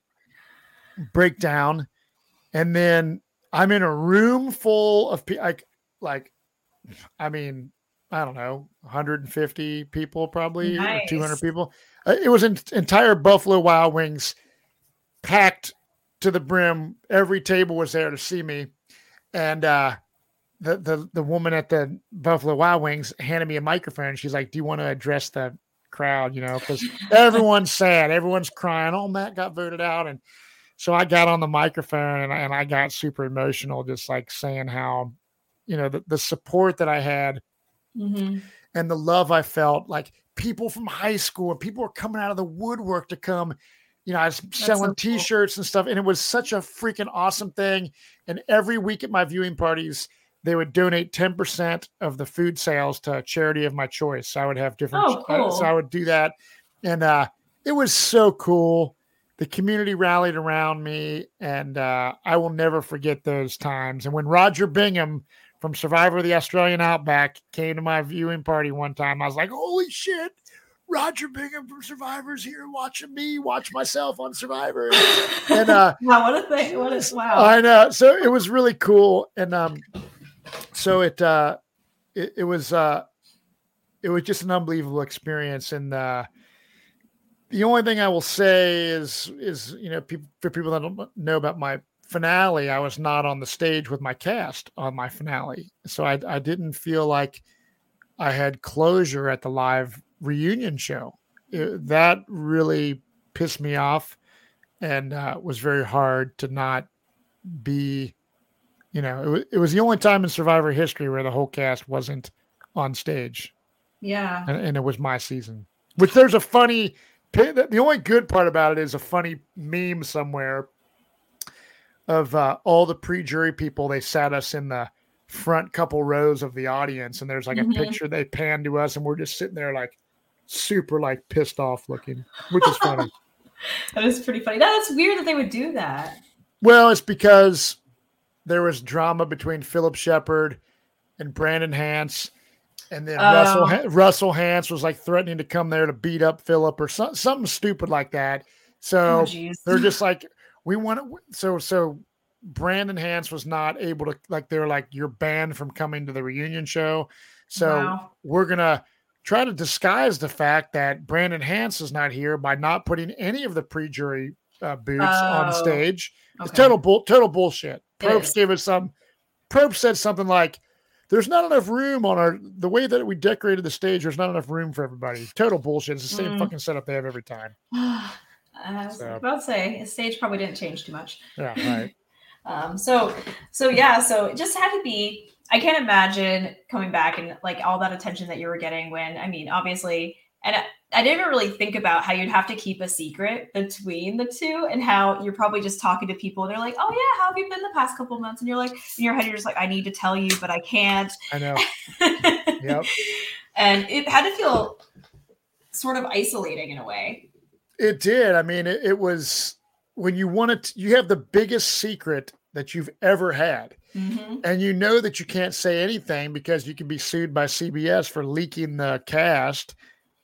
break down. And then I'm in a room full of people, like, like, I mean, I don't know, one hundred fifty people, probably or two hundred Nice. people. Uh, It was an entire Buffalo Wild Wings packed to the brim. Every table was there to see me. And uh, the, the, the woman at the Buffalo Wild Wings handed me a microphone. She's like, do you want to address the crowd? You know, because everyone's sad. Everyone's crying. Oh, Matt got voted out. And so I got on the microphone and, I- and I got super emotional, just like saying how, you know, the, the support that I had Mhm. and the love I felt, like people from high school and people were coming out of the woodwork to come, you know, I was selling so cool. t-shirts and stuff. And it was such a freaking awesome thing. And every week at my viewing parties, they would donate ten percent of the food sales to a charity of my choice. So I would have different, Oh, cool. so I would do that. And uh, it was so cool. the community rallied around me, and uh, I will never forget those times. And when Roger Bingham from Survivor of the Australian Outback came to my viewing party one time, I was like, holy shit, Roger Bingham from Survivor's here watching me watch myself on Survivor. And uh, wow, what a thing. What is, wow. I know. So it was really cool. And um, so it, uh, it, it was, uh, it was just an unbelievable experience. And uh, the only thing I will say is, is, you know, people, for people that don't know about my finale, I was not on the stage with my cast on my finale. So I, I didn't feel like I had closure at the live reunion show. It, that really pissed me off, and uh, was very hard to not be, you know, it was, it was the only time in Survivor history where the whole cast wasn't on stage. Yeah. And, and it was my season, which there's a funny, the only good part about it is a funny meme somewhere of uh, all the pre-jury people. They sat us in the front couple rows of the audience, and there's like mm-hmm. a picture they panned to us, and we're just sitting there like super like pissed off looking, which is funny. That is pretty funny. That's weird that they would do that. Well, it's because there was drama between Philip Shepard and Brandon Hance, and then Oh. Russell Russell Hance was like threatening to come there to beat up Philip or so, something stupid like that. So Oh, geez. they're just like, we want to. So so Brandon Hance was not able to, like, they're like, you're banned from coming to the reunion show. So Wow. we're gonna try to disguise the fact that Brandon Hance is not here by not putting any of the pre-jury uh, boots on Oh, stage. It's okay. total bull, total bullshit. It Probst is. gave us some. Probst said something like, "There's not enough room on our the way that we decorated the stage. There's not enough room for everybody." Total bullshit. It's the same Mm. fucking setup they have every time. I was So. about to say, the stage probably didn't change too much. Yeah, right. Um, so, so yeah, so it just had to be, I can't imagine coming back and like all that attention that you were getting when, I mean, obviously, and I, I didn't really think about how you'd have to keep a secret between the two, and how you're probably just talking to people and they're like, oh yeah, how have you been the past couple months? And you're like, in your head, you're just like, I need to tell you, but I can't. I know. Yep. And it had to feel sort of isolating in a way. It did. I mean, it, it was when you want to, you have the biggest secret that you've ever had. Mm-hmm. And you know that you can't say anything because you can be sued by C B S for leaking the cast.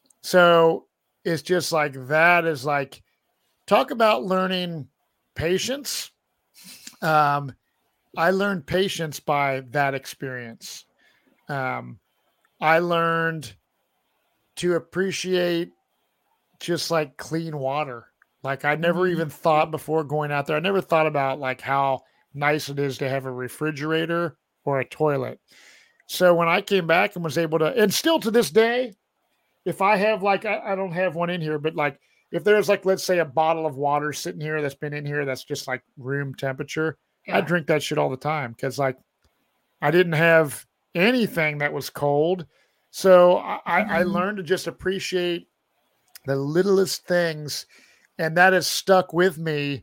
So it's just like, that is like, talk about learning patience. Um, I learned patience by that experience. Um, I learned to appreciate just like clean water. Like I never Mhm. even thought before going out there. I never thought about like how nice it is to have a refrigerator or a toilet. So when I came back and was able to, and still to this day, if I have like, I, I don't have one in here, but like if there's like, let's say a bottle of water sitting here that's been in here that's just like room temperature, Yeah. I drink that shit all the time because like I didn't have anything that was cold. So I, I, I Mhm. learned to just appreciate the littlest things, and that has stuck with me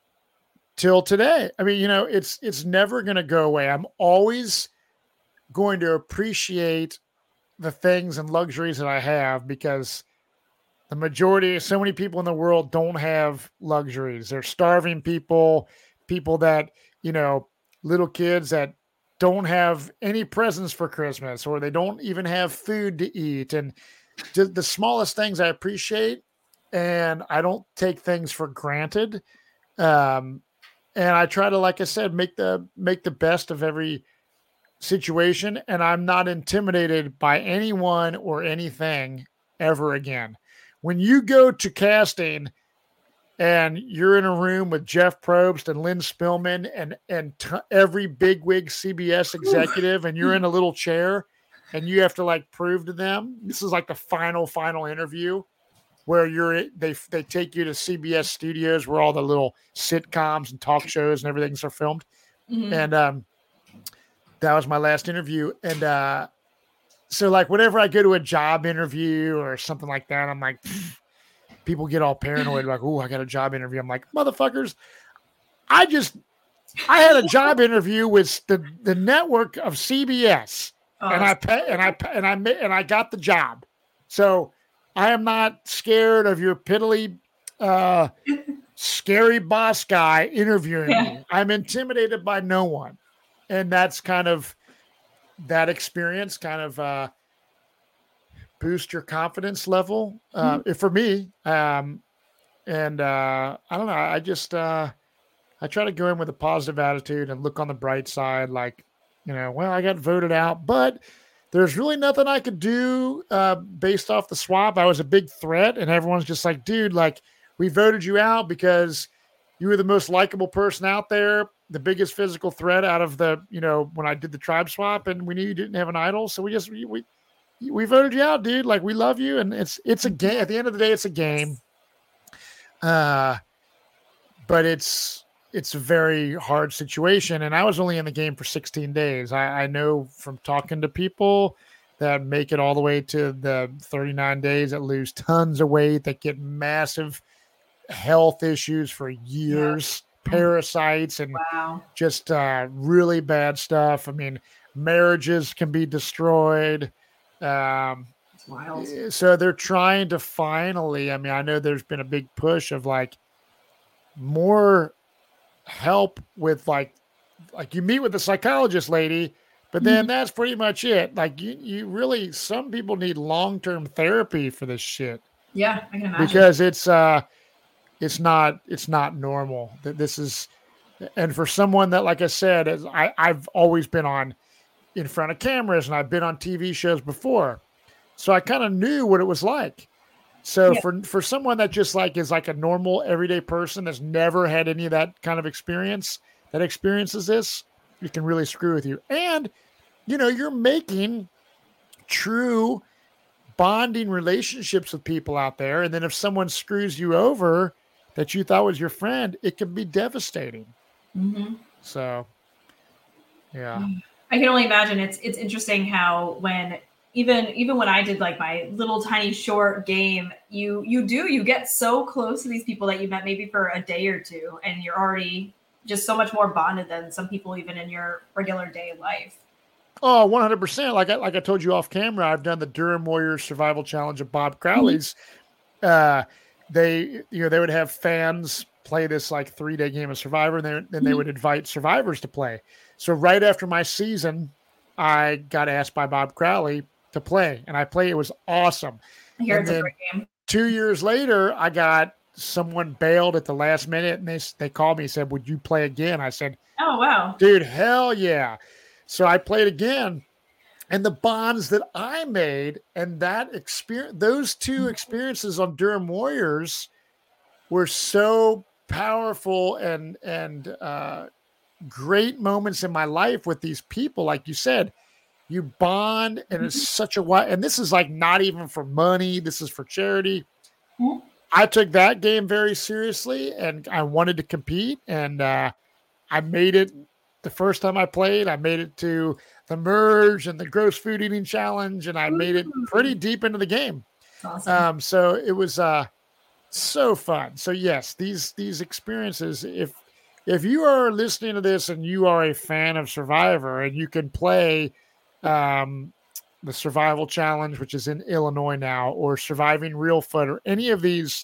till today. I mean, you know, it's it's never going to go away. I'm always going to appreciate the things and luxuries that I have, because the majority, so many people in the world don't have luxuries. They're starving people, people that, you know, little kids that don't have any presents for Christmas, or they don't even have food to eat. And just the smallest things I appreciate, and I don't take things for granted. Um, and I try to, like I said, make the, make the best of every situation. And I'm not intimidated by anyone or anything ever again. When you go to casting and you're in a room with Jeff Probst and Lynn Spillman and, and t- every bigwig C B S executive, and you're in a little chair and you have to like prove to them, this is like the final, final interview where you're, they, they take you to C B S studios where all the little sitcoms and talk shows and everything's are filmed. Mhm. And, um, that was my last interview. And, uh, so like whenever I go to a job interview or something like that, I'm like, people get all paranoid, like, oh, I got a job interview. I'm like, motherfuckers, I just, I had a job interview with the, the network of C B S, Oh, and I pay, and I, and I, ma- and I got the job. So I am not scared of your piddly, uh, scary boss guy interviewing Yeah. me. I'm intimidated by no one. And that's kind of that experience kind of uh, boost your confidence level uh, Mm-hmm. for me. Um, and uh, I don't know. I just, uh, I try to go in with a positive attitude and look on the bright side. Like, you know, well, I got voted out, but there's really nothing I could do uh, based off the swap. I was a big threat, and everyone's just like, dude, like, we voted you out because you were the most likable person out there, the biggest physical threat out of the, you know, when I did the tribe swap, and we knew you didn't have an idol. So we just, we, we, we voted you out, dude. Like, we love you. And it's, it's a game. At the end of the day, it's a game. Uh, but it's, it's a very hard situation. And I was only in the game for sixteen days. I, I know from talking to people that make it all the way to the thirty-nine days, that lose tons of weight, that get massive health issues for years, yeah. parasites, and wow. just uh, really bad stuff. I mean, marriages can be destroyed. Um, it's wild. So they're trying to finally, I mean, I know there's been a big push of like more help with like, like you meet with the psychologist lady, but then mm-hmm. that's pretty much it. Like you, you really, some people need long-term therapy for this shit. Yeah, I can imagine. Because it's, uh, it's not, it's not normal that this is, and for someone that, like I said, is I, I've always been on in front of cameras and I've been on T V shows before. So I kind of knew what it was like. So yeah. for, for someone that just like is like a normal everyday person that's never had any of that kind of experience, that experiences this, it can really screw with you. And, you know, you're making true bonding relationships with people out there. And then if someone screws you over that you thought was your friend, it can be devastating. Mm-hmm. So, yeah. I can only imagine. It's, it's interesting how when, Even even when I did like my little tiny short game, you you do you get so close to these people that you met maybe for a day or two, and you're already just so much more bonded than some people even in your regular day life. Oh, one hundred percent. Like I like I told you off camera, I've done the Durham Warriors Survival Challenge of Bob Crowley's. Mm-hmm. Uh, they you know they would have fans play this like three day game of Survivor, and then then they would invite survivors to play. So right after my season, I got asked by Bob Crowley to play, and I played. It was awesome. I hear and it's a great game. Two years later, I got someone bailed at the last minute, and they they called me and said, "Would you play again?" I said, "Oh wow, dude, hell yeah!" So I played again, and the bonds that I made and that experience, those two experiences on Durham Warriors, were so powerful and and uh, great moments in my life with these people, like you said. You bond, and it's such a wide, and this is like not even for money. This is for charity. Mm-hmm. I took that game very seriously, and I wanted to compete, and uh, I made it the first time I played. I made it to the merge and the gross food eating challenge, and I made it pretty deep into the game. Awesome. Um, so it was uh, so fun. So yes, these these experiences. If if you are listening to this and you are a fan of Survivor and you can play um the Survival Challenge, which is in Illinois now, or Surviving Real Foot, or any of these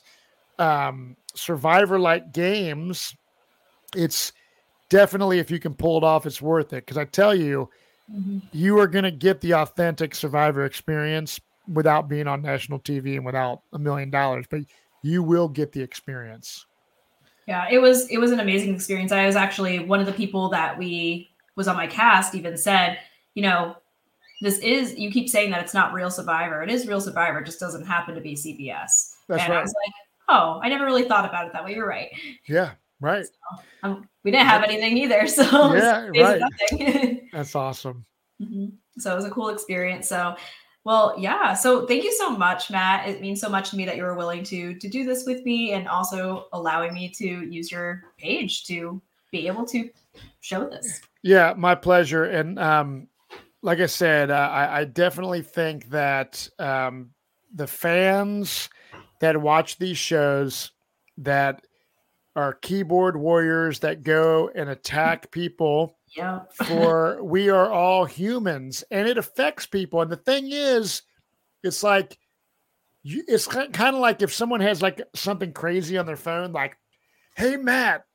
um survivor like games, it's definitely, if you can pull it off, it's worth it. Because I tell you, mm-hmm. you are going to get the authentic Survivor experience without being on national T V and without a million dollars, but you will get the experience. Yeah, it was it was an amazing experience. I was actually one of the people that we was on my cast even said, you know, this is, you keep saying that it's not real Survivor. It is real Survivor. It just doesn't happen to be C B S. That's and right. I was like, oh, I never really thought about it that way. You're right. Yeah, right. So, um, we didn't have anything either. So yeah, right. Nothing. That's awesome. Mm-hmm. So it was a cool experience. So, well, yeah. So thank you so much, Matt. It means so much to me that you were willing to to do this with me, and also allowing me to use your page to be able to show this. Yeah, my pleasure. And um, like I said, uh, I, I definitely think that um, the fans that watch these shows that are keyboard warriors that go and attack people, yeah. for we are all humans, and it affects people. And the thing is, it's like, you, it's kind of like if someone has like something crazy on their phone, like hey, Matt,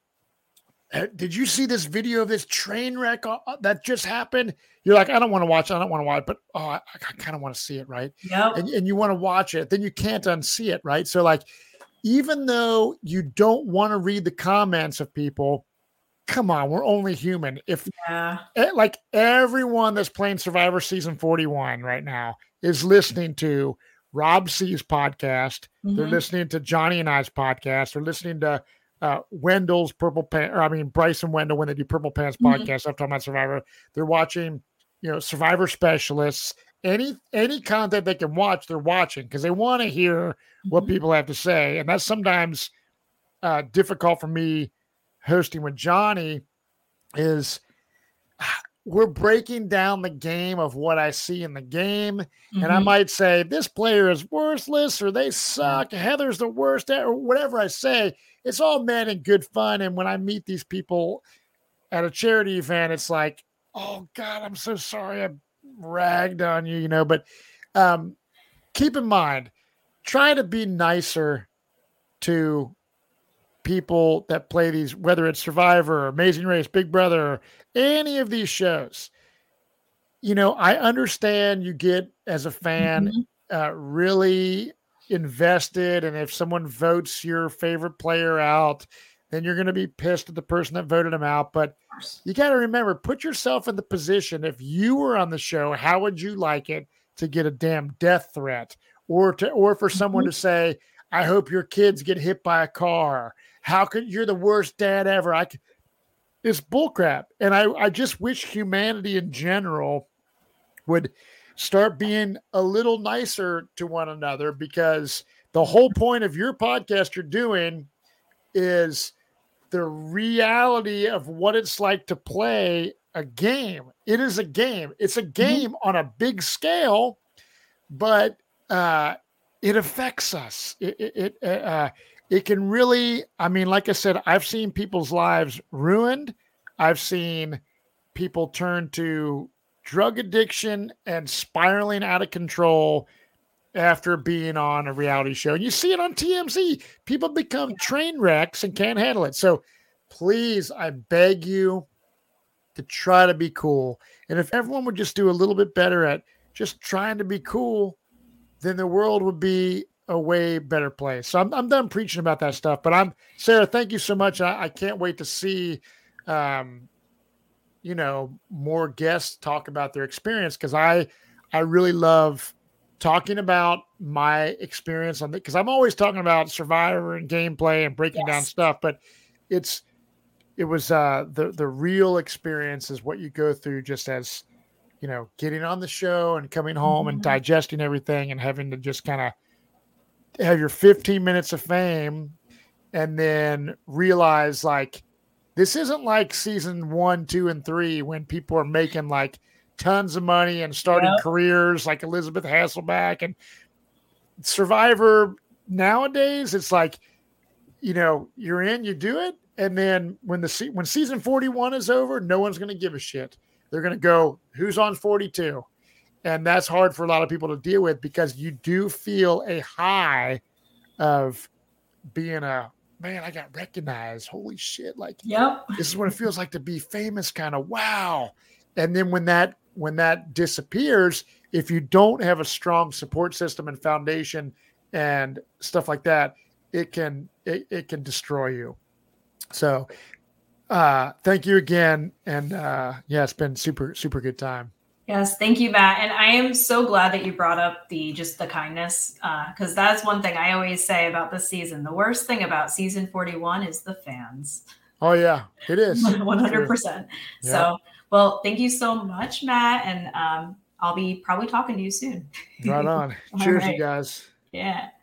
did you see this video of this train wreck that just happened? You're like, I don't want to watch. I don't want to watch, but oh, I, I kind of want to see it, right? Yep. And, and you want to watch it, then you can't unsee it, right? So like, even though you don't want to read the comments of people, come on, we're only human. If yeah. like everyone that's playing Survivor Season forty-one right now is listening to Rob C's podcast, mm-hmm. they're listening to Johnny and I's podcast, they're listening to uh, Wendell's Purple Pants, or I mean Bryce and Wendell when they do Purple Pants mm-hmm. podcast. I'm talking about Survivor. They're watching, you know, Survivor Specialists. Any any content they can watch, they're watching because they want to hear what mm-hmm. people have to say, and that's sometimes uh, difficult for me hosting with Johnny. Is we're breaking down the game of what I see in the game, mm-hmm. and I might say this player is worthless or they suck. Heather's the worst, or whatever I say. It's all meant in good fun, and when I meet these people at a charity event, it's like, oh God, I'm so sorry I ragged on you, you know, but um, keep in mind, try to be nicer to people that play these, whether it's Survivor, or Amazing Race, Big Brother, or any of these shows. You know, I understand you get, as a fan, mm-hmm. uh, really invested, and if someone votes your favorite player out, then you're going to be pissed at the person that voted him out. But you got to remember, put yourself in the position. If you were on the show, how would you like it to get a damn death threat, or to, or for someone mm-hmm. to say, I hope your kids get hit by a car. How could you're the worst dad ever? I could, it's bullcrap. And I, I just wish humanity in general would start being a little nicer to one another, because the whole point of your podcast you're doing is the reality of what it's like to play a game. It is a game. It's a game mm-hmm. on a big scale, but uh, it affects us. It, it, it, uh, it can really, I mean, like I said, I've seen people's lives ruined. I've seen people turn to drug addiction and spiraling out of control after being on a reality show. And you see it on T M Z. People become train wrecks and can't handle it. So please, I beg you to try to be cool. And if everyone would just do a little bit better at just trying to be cool, then the world would be a way better place. So I'm, I'm done preaching about that stuff, but I'm Sarah, thank you so much. I, I can't wait to see, um, you know, more guests talk about their experience. Cause I, I really love talking about my experience on it, because I'm always talking about Survivor and gameplay and breaking yes. down stuff, but it's it was uh, the the real experience is what you go through, just as you know, getting on the show and coming home mm-hmm. and digesting everything and having to just kind of have your fifteen minutes of fame, and then realize like this isn't like season one, two, and three when people are making like tons of money and starting yep. careers like Elizabeth Hasselbeck. And Survivor nowadays, it's like, you know, you're in, you do it. And then when the when season forty-one is over, no one's going to give a shit. They're going to go, who's on forty-two? And that's hard for a lot of people to deal with, because you do feel a high of being a, man, I got recognized. Holy shit. Like, yep. this is what it feels like to be famous, kind of, wow. And then when that when that disappears, if you don't have a strong support system and foundation and stuff like that, it can it, it can destroy you. So uh, thank you again. And uh, yeah, it's been super, super good time. Yes. Thank you, Matt. And I am so glad that you brought up the, just the kindness, because uh, that's one thing I always say about this season. The worst thing about season forty-one is the fans. Oh yeah, it is. one hundred percent. Yeah. So, well, thank you so much, Matt. And um, I'll be probably talking to you soon. Right on. Cheers, right. You guys. Yeah.